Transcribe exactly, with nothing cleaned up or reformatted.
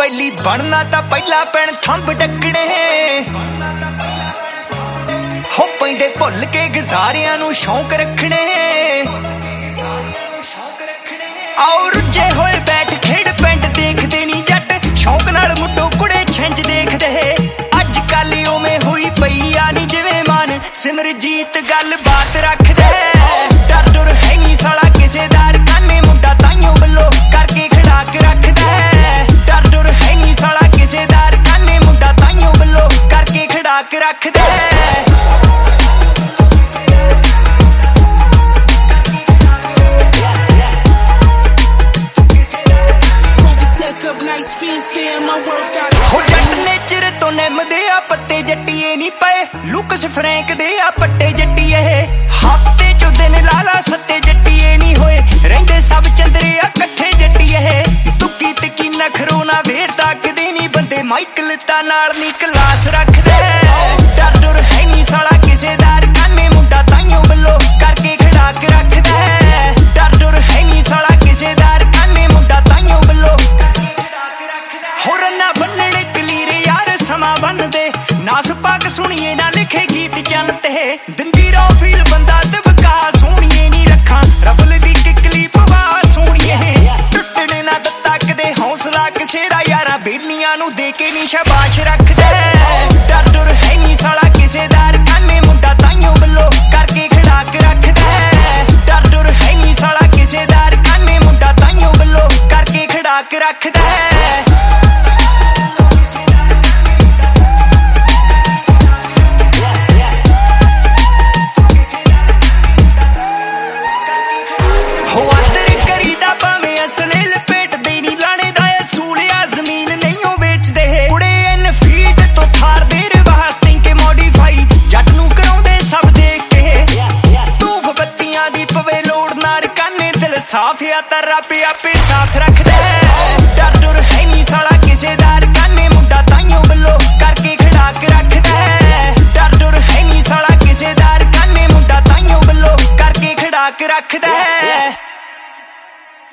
valley बनना तां पहला पैण थंब डकणे हो पैंदे भुल के गुजारियां नूं शौक रखणे आओ रुझे होए बैठ खेड़ पिंड देखदे नी जट शौक नाल मुट्टो कुड़े छिंज देखदे अज कल उवें होई पई आ नी जिवें मान सिमरजीत गल बात रखदे डर डुर है नी साला किसे दा काने मुंडा ताइयों बल्लो करके खड़ा के रखदा डर डुर है नी साला किसे दा काने मुंडा ताइयों बल्लो करके खड़ा के रखदा हो जट नेचर तो निमदे आ पत्ते जट्टिए नी पए लुकस फ्रैंक दे आ पट्टे जट्टिए हफ्ते चो दिन लाला सत्ते जट्टिए नी होए रहिंदे सब चंदरे आ कट्ठे जट्टिए तुक्की तिक्की नखरो ना वेर तकदे नी बंदे माइकल ता नाल नी क्लास रखदे डर डुर है नी साला किसे दा काने मुंडा ताइयों बल्लो करके खड़ा के रखदा डर डुर है नी साला किसे दा काने मुंडा ताइयों बल्लो हो रन्ना बन्नणे कलीरे यार समा बन दे नास पाक सुनिए ना लिखे गीत चन ते दिंदी रो फील बंदा दबका सोनिए नी रखा रफल दी किकली पवा सोनिए टुटने ना दत्ता कदे हौसला किसे दा यारा बेलियां नू दे के नी शाबाश रखदे डर डुर है नी साला किसे दा काने मुंडा ताइयों बल्लो करके खड़ा के रखदा डर डुर है नी साला किसे दा काने मुंडा ताइयों बल्लो करके खड़ा के रखदा साफ या तरह पे आपे साथ रख दे